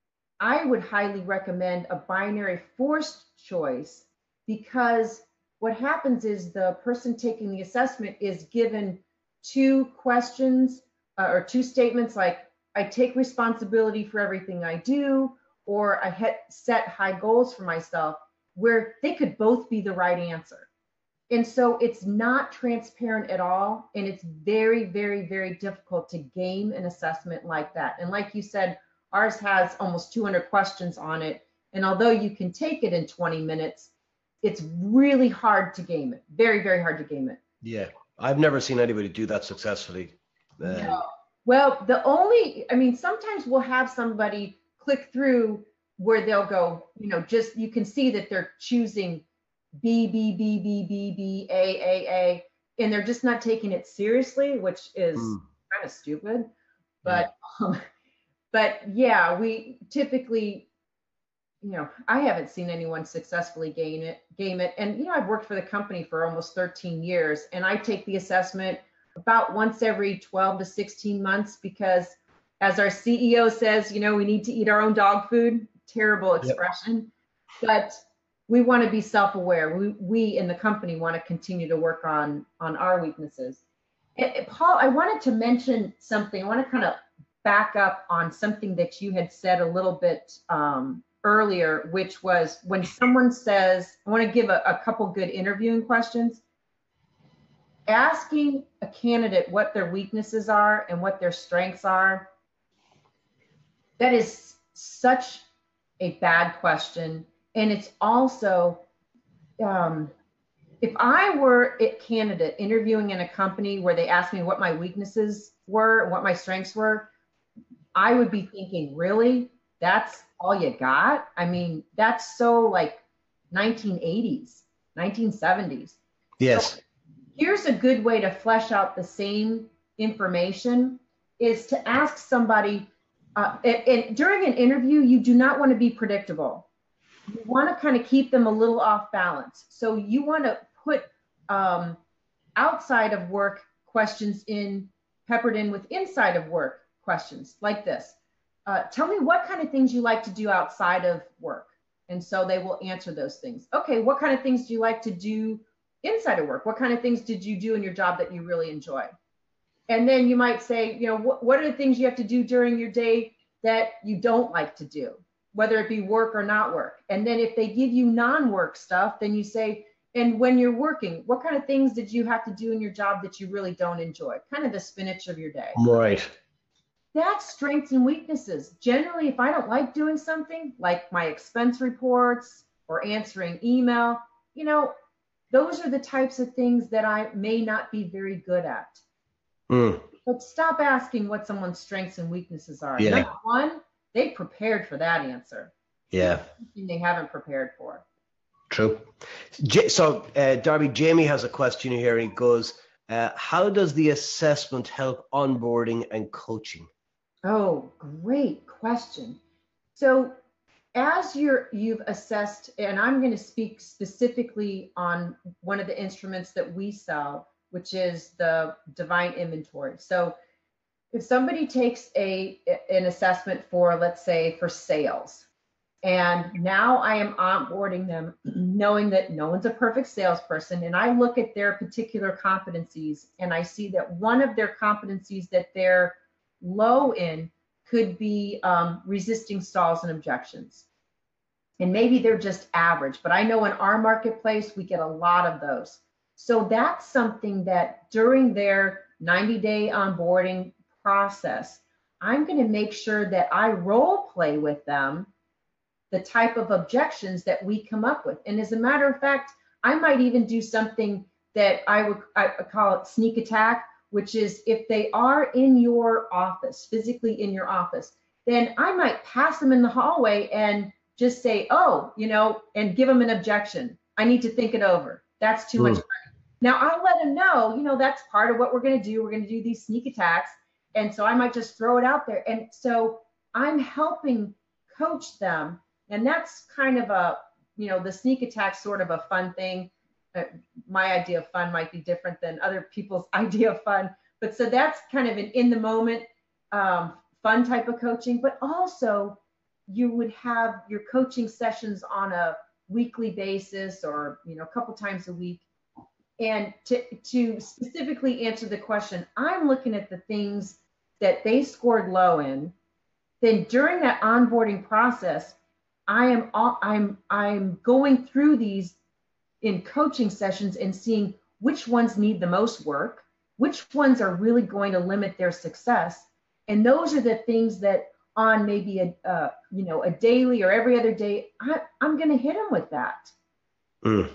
I would highly recommend a binary forced choice, because what happens is the person taking the assessment is given two questions uh, or two statements like, I take responsibility for everything I do, or I had set high goals for myself, where they could both be the right answer. And so it's not transparent at all. And it's very, very, very difficult to game an assessment like that. And like you said, ours has almost two hundred questions on it. And although you can take it in twenty minutes, it's really hard to game it. Very, very hard to game it. Yeah. I've never seen anybody do that successfully. Um, No. Well, the only, I mean, sometimes we'll have somebody click through where they'll go, you know, just, you can see that they're choosing B, B, B, B, B, B, A, A, A, and they're just not taking it seriously, which is Mm. kind of stupid. But, um, but yeah, we typically, you know, I haven't seen anyone successfully game it, game it. And, you know, I've worked for the company for almost thirteen years, and I take the assessment about once every twelve to sixteen months, because as our C E O says, you know, we need to eat our own dog food. Terrible expression, yep. But we want to be self-aware. We, we in the company want to continue to work on, on our weaknesses. And, Paul, I wanted to mention something. I want to kind of back up on something that you had said a little bit um, earlier, which was when someone says, I want to give a, a couple good interviewing questions. Asking a candidate what their weaknesses are and what their strengths are, that is such a bad question. And it's also, um, if I were a candidate interviewing in a company where they asked me what my weaknesses were and what my strengths were, I would be thinking, really? That's all you got? I mean, that's so like nineteen eighties, nineteen seventies. Yes. So here's a good way to flesh out the same information, is to ask somebody, uh, and, and during an interview, you do not want to be predictable. You want to kind of keep them a little off balance. So you want to put um, outside of work questions in, peppered in with inside of work questions like this. Uh, tell me what kind of things you like to do outside of work. And so they will answer those things. Okay, what kind of things do you like to do inside of work? What kind of things did you do in your job that you really enjoy? And then you might say, you know, what, what are the things you have to do during your day that you don't like to do, whether it be work or not work? And then if they give you non-work stuff, then you say, and when you're working, what kind of things did you have to do in your job that you really don't enjoy? Kind of the spinach of your day. Right. That's strengths and weaknesses. Generally, if I don't like doing something like my expense reports or answering email, you know, those are the types of things that I may not be very good at. Mm. But stop asking what someone's strengths and weaknesses are. Yeah. Number one, they prepared for that answer. Yeah. Something they haven't prepared for. True. So, uh, Darby, Jamie has a question here. He goes, uh, how does the assessment help onboarding and coaching? Oh, great question. So as you're you've assessed, and I'm going to speak specifically on one of the instruments that we sell, which is the Divine Inventory. So if somebody takes a an assessment for, let's say, for sales, and now I am onboarding them knowing that no one's a perfect salesperson, and I look at their particular competencies and I see that one of their competencies that they're low in could be um, resisting stalls and objections. And maybe they're just average, but I know in our marketplace, we get a lot of those. So that's something that during their ninety day onboarding process, I'm going to make sure that I role play with them the type of objections that we come up with. And as a matter of fact, I might even do something that I would I call it sneak attack, which is if they are in your office, physically in your office, then I might pass them in the hallway and just say, oh, you know, and give them an objection. I need to think it over. That's too mm. much money. Now I'll let them know, you know, that's part of what we're going to do. We're going to do these sneak attacks. And so I might just throw it out there. And so I'm helping coach them. And that's kind of a, you know, the sneak attack sort of a fun thing. Uh, my idea of fun might be different than other people's idea of fun. But so that's kind of an in the moment um, fun type of coaching. But also you would have your coaching sessions on a weekly basis or, you know, a couple times a week. And to, to specifically answer the question, I'm looking at the things that they scored low in. Then during that onboarding process, I am I'm I'm going through these in coaching sessions and seeing which ones need the most work, which ones are really going to limit their success, and those are the things that on maybe a uh, you know a daily or every other day I, I'm going to hit them with that. Mm.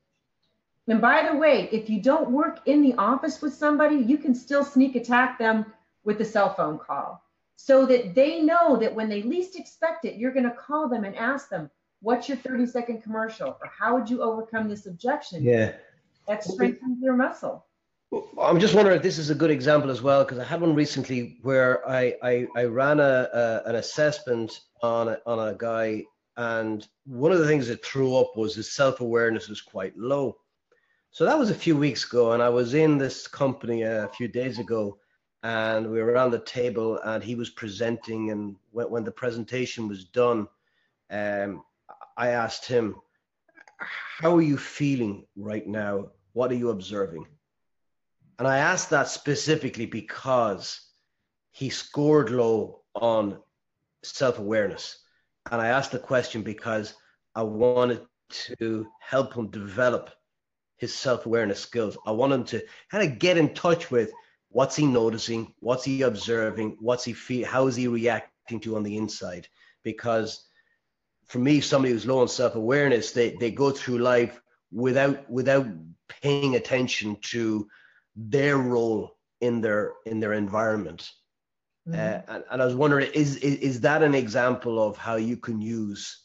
And by the way, if you don't work in the office with somebody, you can still sneak attack them with a cell phone call. So that they know that when they least expect it, you're going to call them and ask them, what's your thirty second commercial? Or how would you overcome this objection? Yeah. That strengthens their muscle. I'm just wondering if this is a good example as well, because I had one recently where I, I, I ran a, a an assessment on a, on a guy, and one of the things that threw up was his self-awareness was quite low. So that was a few weeks ago, and I was in this company a few days ago, and we were around the table and he was presenting, and when, when the presentation was done, um, I asked him, how are you feeling right now? What are you observing? And I asked that specifically because he scored low on self-awareness. And I asked the question because I wanted to help him develop his self-awareness skills. I want him to kind of get in touch with what's he noticing, what's he observing, what's he feel, how is he reacting to on the inside? Because for me, somebody who's low on self-awareness, they, they go through life without without paying attention to their role in their in their environment. Mm-hmm. uh, and, and I was wondering, is, is is that an example of how you can use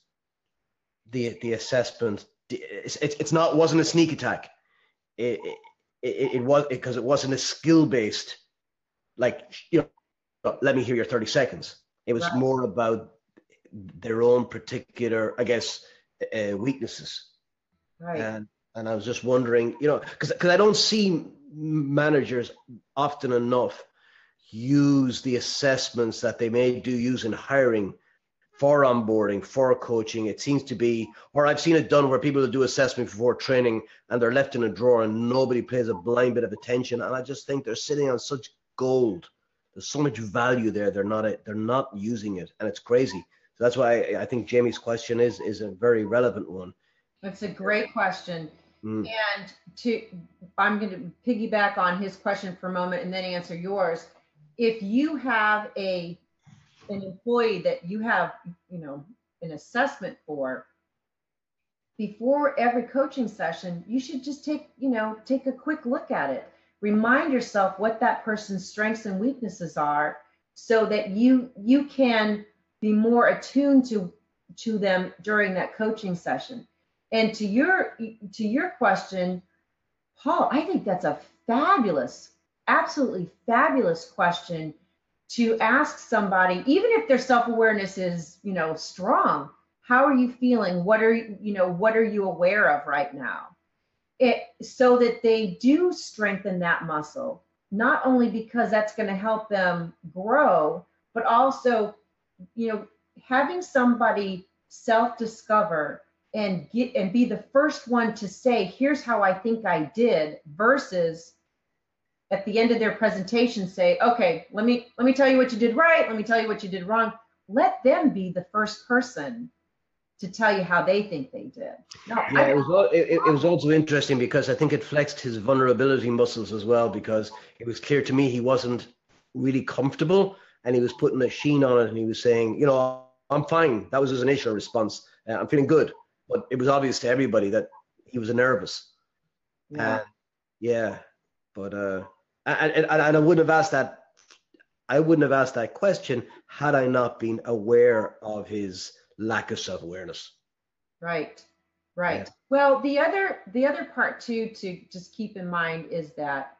the the assessment? It's it's, it's not wasn't a sneak attack. It it, it, it was because it wasn't a skill based, like, you know, let me hear your thirty seconds. It was right. more about their own particular, I guess, uh, weaknesses. Right. And and I was just wondering, you know, because because I don't see managers often enough use the assessments that they may do use in hiring for onboarding, for coaching. It seems to be, or I've seen it done where people do assessment before training and they're left in a drawer and nobody pays a blind bit of attention. And I just think they're sitting on such gold. There's so much value there. They're not they're not using it, and it's crazy. So that's why I, I think Jamie's question is is a very relevant one. That's a great question. Mm. And to, I'm going to piggyback on his question for a moment and then answer yours. If you have a an employee that you have, you know, an assessment for, before every coaching session, you should just take, you know, take a quick look at it. Remind yourself what that person's strengths and weaknesses are, so that you you can be more attuned to to them during that coaching session. And to your to your question, Paul, I think that's a fabulous, absolutely fabulous question. to ask somebody, even if their self-awareness is, you know, strong, how are you feeling? What are you, you know, what are you aware of right now? It, so that they do strengthen that muscle, not only because that's going to help them grow, but also, you know, having somebody self-discover and get and be the first one to say, here's how I think I did, versus at the end of their presentation say, okay, let me let me tell you what you did right, let me tell you what you did wrong. Let them be the first person to tell you how they think they did. No, yeah, I, it was, it, it was also interesting because I think it flexed his vulnerability muscles as well, because it was clear to me he wasn't really comfortable and he was putting a sheen on it and he was saying, you know, I'm fine. That was his initial response. Uh, I'm feeling good. But it was obvious to everybody that he was nervous. yeah. And yeah, but uh, and, and, and I wouldn't have asked that. I wouldn't have asked that question had I not been aware of his lack of self-awareness. Right, right. Yeah. Well, the other the other part too to just keep in mind is that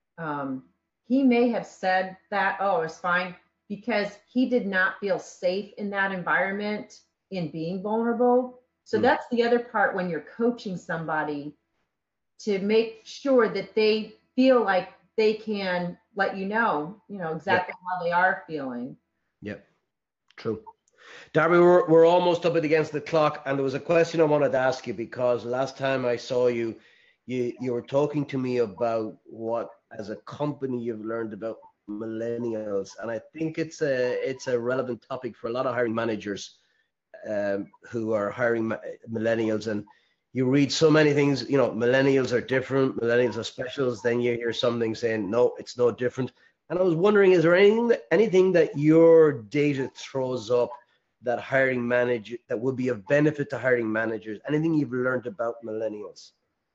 um, he may have said that, oh, it's fine, because he did not feel safe in that environment in being vulnerable. So Mm. that's the other part when you're coaching somebody, to make sure that they feel like they can let you know, you know, exactly Yep. how they are feeling. Yep. True. Darby, we're, we're almost up against the clock, and there was a question I wanted to ask you, because last time I saw you, you you were talking to me about what, as a company, you've learned about millennials, and I think it's a it's a relevant topic for a lot of hiring managers um, who are hiring ma- millennials. And you read so many things, you know, millennials are different, millennials are specials. Then you hear something saying, no, it's no different. And I was wondering, is there anything that, anything that your data throws up that hiring manager that would be of benefit to hiring managers? Anything you've learned about millennials?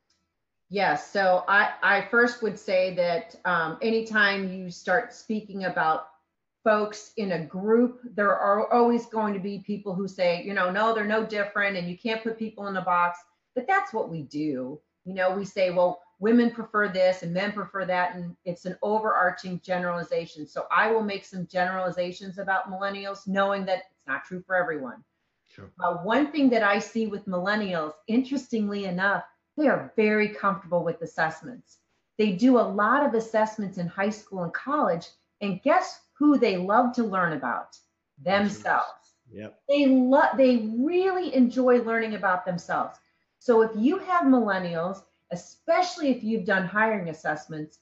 Yes, so I, I first would say that um, anytime you start speaking about folks in a group, there are always going to be people who say, you know, no, they're no different and you can't put people in a box. But that's what we do. You know, we say, well, women prefer this and men prefer that, and it's an overarching generalization. So I will make some generalizations about millennials, knowing that it's not true for everyone. Sure. Uh, one thing that I see with millennials, interestingly enough, they are very comfortable with assessments. They do a lot of assessments in high school and college, and guess who they love to learn about? Themselves. Yep. They love, they really enjoy learning about themselves. So if you have millennials, especially if you've done hiring assessments,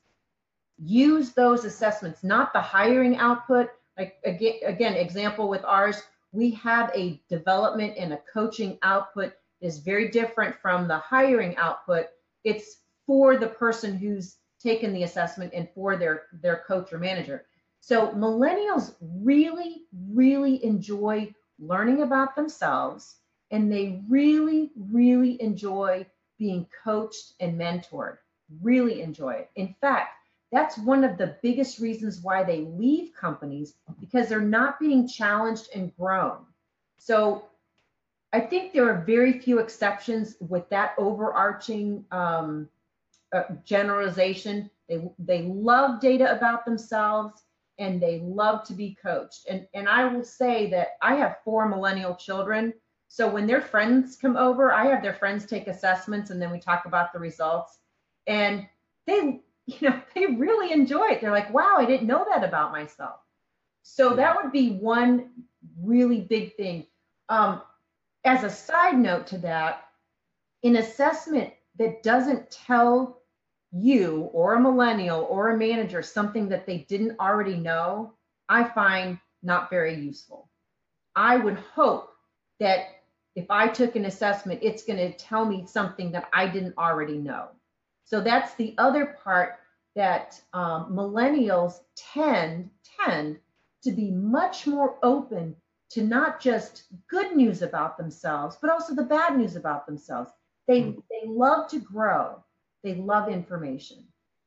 use those assessments, not the hiring output. Like again, again, example with ours, we have a development and a coaching output is very different from the hiring output. It's for the person who's taken the assessment and for their, their coach or manager. So millennials really, really enjoy learning about themselves, and they really, really enjoy being coached and mentored, really enjoy it. In fact, that's one of the biggest reasons why they leave companies, because they're not being challenged and grown. So I think there are very few exceptions with that overarching um, uh, generalization. They, they love data about themselves and they love to be coached. And, and I will say that I have four millennial children. So when their friends come over, I have their friends take assessments and then we talk about the results. And they, you know, they really enjoy it. They're like, wow, I didn't know that about myself. So that would be one really big thing. Um, as a side note to that, an assessment that doesn't tell you or a millennial or a manager something that they didn't already know, I find not very useful. I would hope that if I took an assessment, it's going to tell me something that I didn't already know. So that's the other part, that um, millennials tend tend to be much more open to not just good news about themselves, but also the bad news about themselves. They mm-hmm. they love to grow. They love information.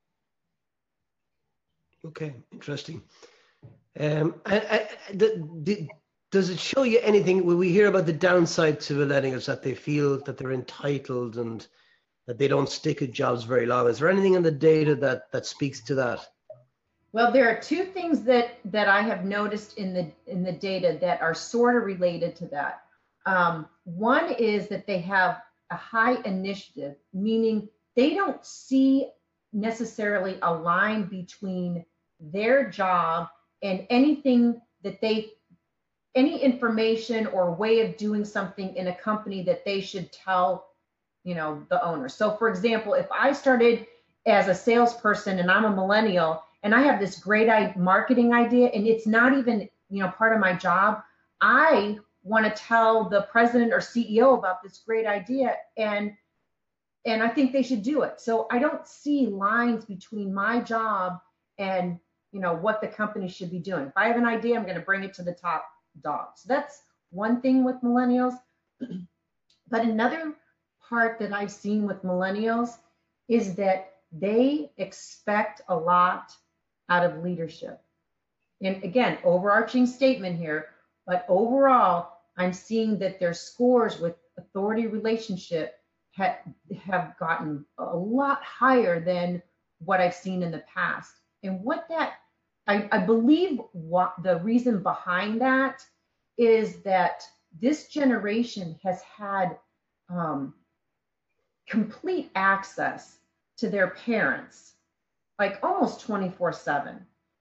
Okay, interesting. Um, I, I, the, the, does it show you anything when we hear about the downside to millennials, that they feel that they're entitled and that they don't stick at jobs very long? Is there anything in the data that, that speaks to that? Well, there are two things that that I have noticed in the in the data that are sort of related to that. Um, one is that they have a high initiative, meaning they don't see necessarily a line between their job and anything that they, any information or way of doing something in a company that they should tell, you know, the owner. So for example, if I started as a salesperson and I'm a millennial and I have this great marketing idea and it's not even, you know, part of my job, I want to tell the president or C E O about this great idea, and and I think they should do it. So I don't see lines between my job and, you know, what the company should be doing. If I have an idea, I'm going to bring it to the top dog. So that's one thing with millennials. But another part that I've seen with millennials is that they expect a lot out of leadership. And again, overarching statement here, but overall, I'm seeing that their scores with authority relationship ha have gotten a lot higher than what I've seen in the past. And what that, I, I believe what the reason behind that is that this generation has had um, complete access to their parents, like almost twenty-four seven.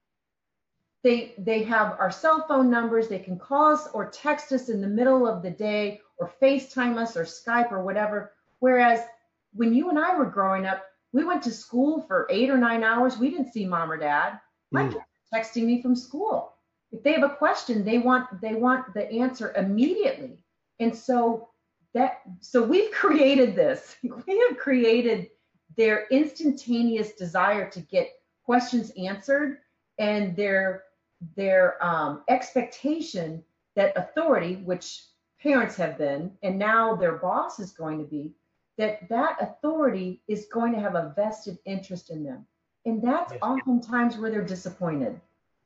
They, they have our cell phone numbers, they can call us or text us in the middle of the day or FaceTime us or Skype or whatever. Whereas when you and I were growing up, we went to school for eight or nine hours. We didn't see mom or dad. My kids are texting me from school. If they have a question, they want, they want the answer immediately. And so that, so we've created this. We have created their instantaneous desire to get questions answered and their their um, expectation that authority, which parents have been, and now their boss is going to be, that that authority is going to have a vested interest in them. And that's yes. oftentimes where they're disappointed.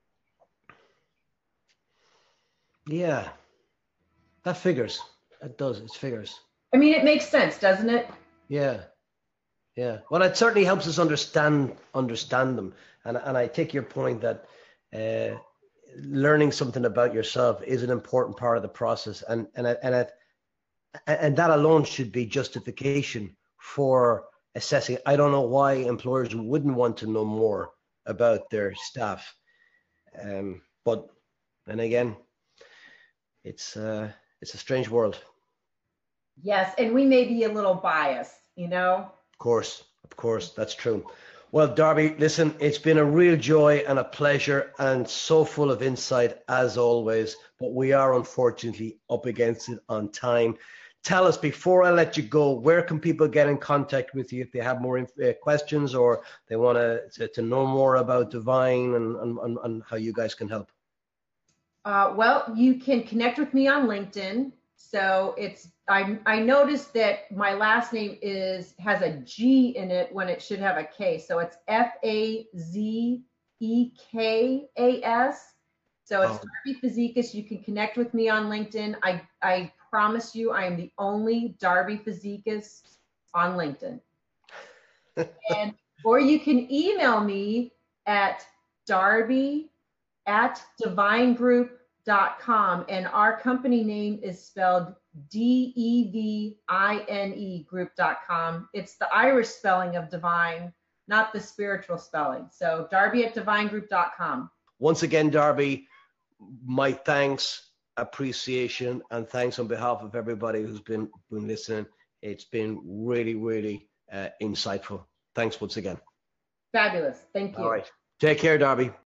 Yeah, that figures. That does, it figures. I mean, it makes sense, doesn't it? Yeah, yeah. Well, it certainly helps us understand understand them. And, and I take your point that uh, learning something about yourself is an important part of the process, and and and it, and that alone should be justification for assessing. I don't know why employers wouldn't want to know more about their staff, um, but and again, it's uh, it's a strange world. Yes, and we may be a little biased, you know. Of course, of course, that's true. Well, Darby, listen, it's been a real joy and a pleasure and so full of insight as always, but we are unfortunately up against it on time. Tell us, before I let you go, where can people get in contact with you if they have more uh, questions or they want to, to know more about Divine and, and, and how you guys can help? Uh, well, you can connect with me on LinkedIn. So it's, I, I noticed that my last name is, has a G in it when it should have a K. So it's F A Z E K A S. So it's oh. Darby Fazekas. You can connect with me on LinkedIn. I, I promise you, I am the only Darby Fazekas on LinkedIn. And, or you can email me at darby at divine group dot com, and our company name is spelled D E V I N E group dot com. It's the Irish spelling of divine, not the spiritual spelling. So Darby at divine group dot com. Once again, Darby, my thanks, appreciation, and thanks on behalf of everybody who's been, been listening. It's been really, really uh, insightful. Thanks once again. Fabulous. Thank you. All right. Take care, Darby.